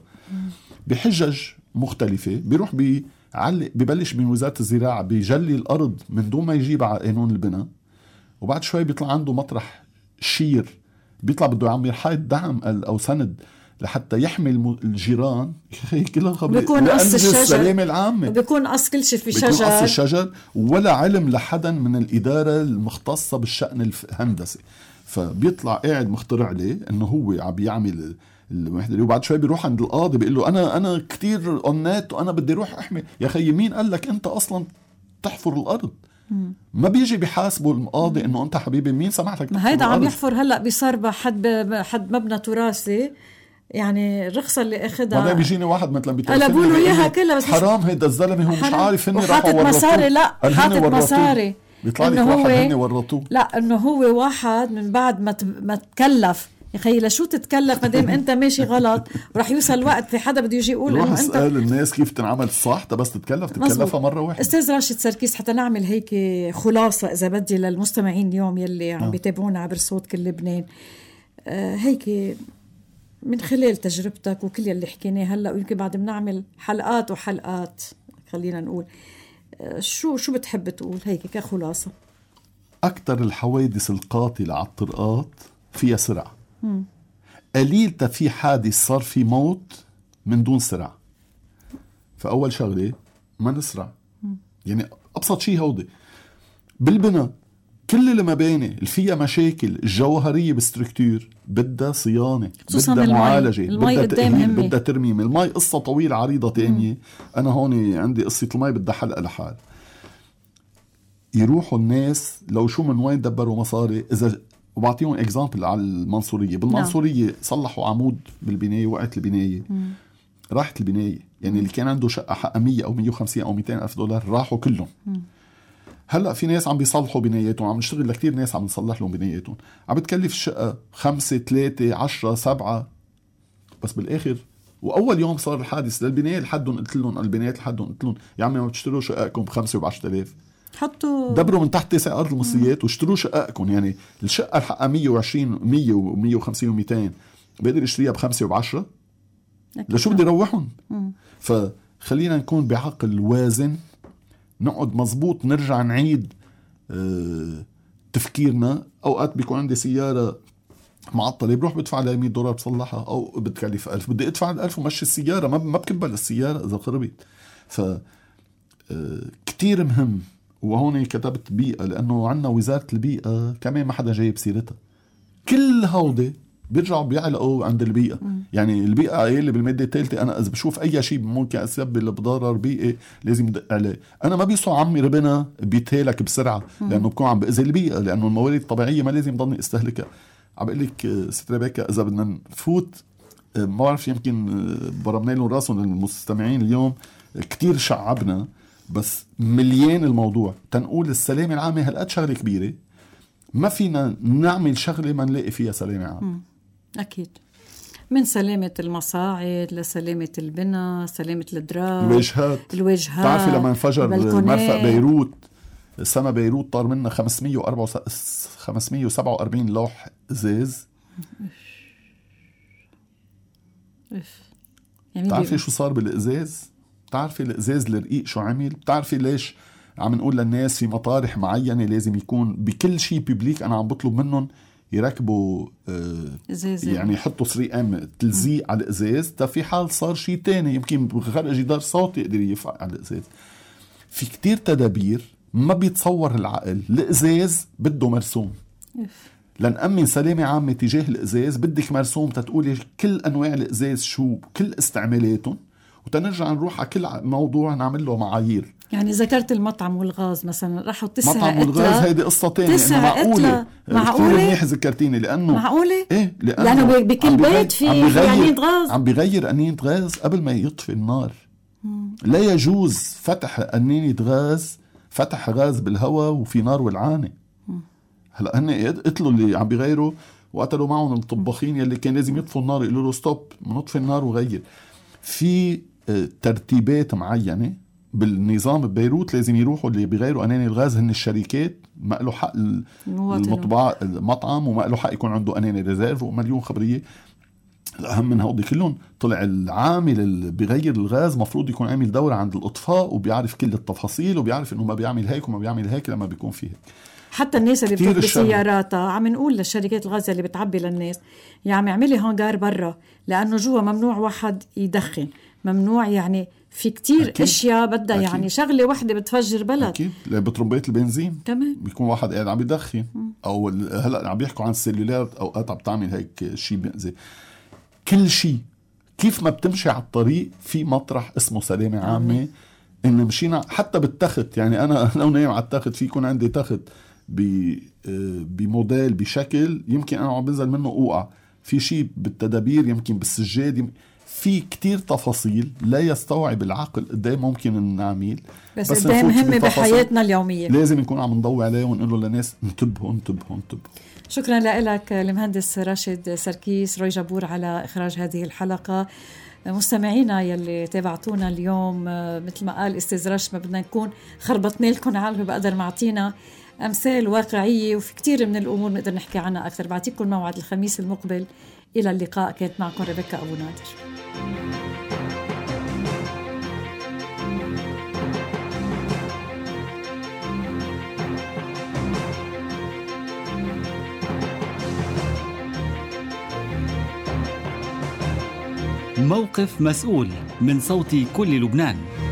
بحجج مختلفه. بيروح بيعلق ببلش من وزاره الزراعه بيجلي الارض من دون ما يجيب على قانون البناء، وبعد شوي بيطلع عنده مطرح شير بيطلع بده يعمل حائط دعم او سند لحتى يحمي الجيران. كلها خبر بيكون قص الشجر السلامة العامة، بيكون قص كل شيء في شجر، بيكون قص الشجر ولا علم لحدا من الإدارة المختصة بالشأن الهندسي. فبيطلع قاعد مخترع ليه انه هو عم بيعمل المحدري، وبعد شوي بيروح عند القاضي بيقول له انا انا كتير قنات وانا بدي اروح احمي. يا اخي مين قال لك انت اصلا تحفر الارض؟ ما بيجي بيحاسبوا القاضي انه انت حبيبي مين سمح لك؟ ما هيدا عم يحفر هلا بصربة حد حد مبنى تراثي، يعني الرخصة اللي اخدها. بعدين بيجيني واحد مثلا بيتقلبوا له اياها كلها، بس حرام هيدا الزلمه هو مش عارف هني راحوا ورطوه مصاري. لا حاطط مصاري، بيطلع لك واحد هني ورطوه. لا انه هو واحد من بعد ما ما تكلف. يا خي لشو تتكلف ما دام انت ماشي غلط، ورح يوصل وقت في حدا بده يجي يقول انه انت قال الناس كيف تنعمل صح، بس تتكلف تتكلفها مره واحده. استاذ راشد سركيس، حتى نعمل هيك خلاصه اذا بدي للمستمعين اليوم يلي عم بيتابعونا عبر صوت كل لبنان، آه هيك من خلال تجربتك وكل يلي حكيناه هلا، ويمكن بعد بنعمل حلقات وحلقات، خلينا نقول آه شو شو بتحب تقول هيك كخلاصه؟ اكثر الحوادث القاتله على الطرقات فيها سرعه، قليل في حادث صار في موت من دون سرعة. فأول شغلة ما نسرع. يعني أبسط شيء هودي بالبناء، كل المباني اللي فيها مشاكل الجوهرية بالستركتور بدها صيانة، بدها معالجة، بدها تأهيل، بدها ترميم. الماء قصة طويلة عريضة تانية. أنا هون عندي قصة الماء بدها حلقة لحال. يروحوا الناس لو شو من وين دبروا مصاري. إذا وبعطيهم اكزامبل على المنصورية، بالمنصورية نعم. صلحوا عمود بالبناية، وقعت البناية، مم. راحت البناية. يعني اللي كان عنده شقة حقها مية أو مية وخمسين أو مئتين ألف دولار راحوا كلهم. مم. هلأ في ناس عم بيصلحوا بناياتهم، عم نشتغل لكتير ناس عم نصلح لهم بناياتهم، عم بتكلف الشقة خمسة ثلاثة عشرة سبعة، بس بالآخر وأول يوم صار الحادث للبناية لحدهم قلت لهم البنايات لحدهم قلت لهم يا عمي ما بتشتروا شققكم بخمسة وبعشرة آلاف، حطوا دبروا من تحت تسع أرض المصريات واشتروا شققكم. يعني الشقة الحقها مية وعشرين مية ومية وخمسين ومئتين بقدر يشتريها بخمسة وبعشرة، لشو بدي روحهم؟ فخلينا نكون بعقل وازن، نقعد مزبوط، نرجع نعيد اه تفكيرنا. أوقات بيكون عندي سيارة معطلة بروح بدفع لها مية دولار بصلحها، أو بتكلف ألف بدي أدفع الألف ومشي السيارة، ما ما بكبل السيارة إذا خربت. ف اه كتير مهم. وهون كتبت بيئة لأنه عنا وزارة البيئة كمان ما حدا جايب سيرتها. كل هودي بيرجعوا بيعلقوا عند البيئة. م. يعني البيئة هي اللي بالمادة الثالثة أنا إذا بشوف أي شيء ممكن أسبب اللي بضرر بيئي لازم دق عليه. أنا ما بيسوى عمي ربنا بيتهلك بسرعة م. لأنه بكون عم بأذي البيئة، لأنه الموارد الطبيعية ما لازم ضلني استهلكها. عم بقول لك ست ريبيكا إذا بدنا نفوت، ما بعرف يمكن برمنا لهم راسهم المستمعين اليوم كتير شعبنا، بس مليان الموضوع تنقول السلامة العامة هالقد شغلة كبيرة، ما فينا نعمل شغلة ما نلاقي فيها سلامة عامة. أكيد، من سلامة المصاعد لسلامة البناء، سلامة الدراج، الواجهات. الواجهات تعرفي لما انفجر مرفق بيروت سما بيروت طار منها خمسمية وسبعة وأربعين لوح ازاز. يعني بتعرفي شو صار بالازاز؟ بتعرفي الازاز الرقيق شو عمل؟ بتعرفي ليش عم نقول للناس في مطارح معينة لازم يكون بكل شيء بيبليك أنا عم بطلب منهم يركبوا آه يعني يحطوا ثري ام تلزيق على الازاز، تا في حال صار شيء تاني يمكن بخرج جدار صوتي يقدر يفعل على الازاز. في كتير تدابير ما بيتصور العقل. الازاز بده مرسوم لنأمن سلامة عامة تجاه الازاز، بدك مرسوم تتقولي كل انواع الازاز شو كل استعمالاتهم، وتنرجع نروح على كل موضوع نعمل له معايير. يعني ذكرت المطعم والغاز مثلا، راحوا تسعة مطعم والغاز هيدي قصة تانية. معقولة معقولة منيح ذكرتيني لأنه معقولة إيه لأنه, لأنه بكل بيت في أنية غاز عم بيغير أنية غاز قبل ما يطفي النار. مم. لا يجوز فتح أنية غاز، فتح غاز بالهواء وفي نار ولعانة. هلا هن قتلوا اللي عم بيغيروا وقتلوا معهم الطباخين يلي كان لازم يطفوا النار، يقولوا له ستوب نطفي النار وغير. في ترتيبات معينة بالنظام ببيروت لازم يروحوا اللي بيغيروا أناني الغاز هن الشركات، ما له حق المطبع المطعم وما له حق يكون عنده أناني ريزيرف ومليون خبرية. الأهم من هؤلاء كلهم طلع العامل اللي بيغير الغاز مفروض يكون عامل دورة عند الإطفاء وبيعرف كل التفاصيل وبيعرف إنه ما بيعمل هيك وما بيعمل هيك لما بيكون فيه. حتى الناس اللي بتاخد سياراتها عم نقول للشركات الغاز اللي بتعبي للناس يا عم اعملي هانجار برا، لأنه جوا ممنوع واحد يدخن، ممنوع. يعني في كتير أكيد. اشياء بدها يعني شغله واحده بتفجر بلد. اكيد بترمبيت البنزين كمان بيكون واحد قاعد عم يدخن، او هلا عم بيحكوا عن السيلولات اوقات عم بتعمل هيك شيء بيأذي. كل شيء كيف ما بتمشي على الطريق في مطرح اسمه سلامه عامه. ان مشينا حتى بالتخت، يعني انا لو نايم على التخت في يكون عندي تخت بموديل بشكل يمكن انا عم بنزل منه اوقع، في شيء بالتدابير يمكن بالسجاد يمكن في كتير تفاصيل لا يستوعب العقل قدام ممكن نعمل، بس, بس قدام مهمة بحياتنا اليومية لازم نكون عم نضوي عليه ونقول له للناس انتبهوا انتبهوا انتبهوا. شكرا لك المهندس راشد سركيس روي جابور على إخراج هذه الحلقة. مستمعينا يلي تابعتونا اليوم، مثل ما قال استاذ رش ما بدنا نكون خربطنا لكم عقل، بقدر معطينا أمثال واقعية وفي كتير من الأمور نقدر نحكي عنها أكثر. بعطيكم موعد الخميس المقبل. إلى اللقاء. كانت معكم ريبيكا أبو نادر. موقف مسؤول من صوت كل لبنان.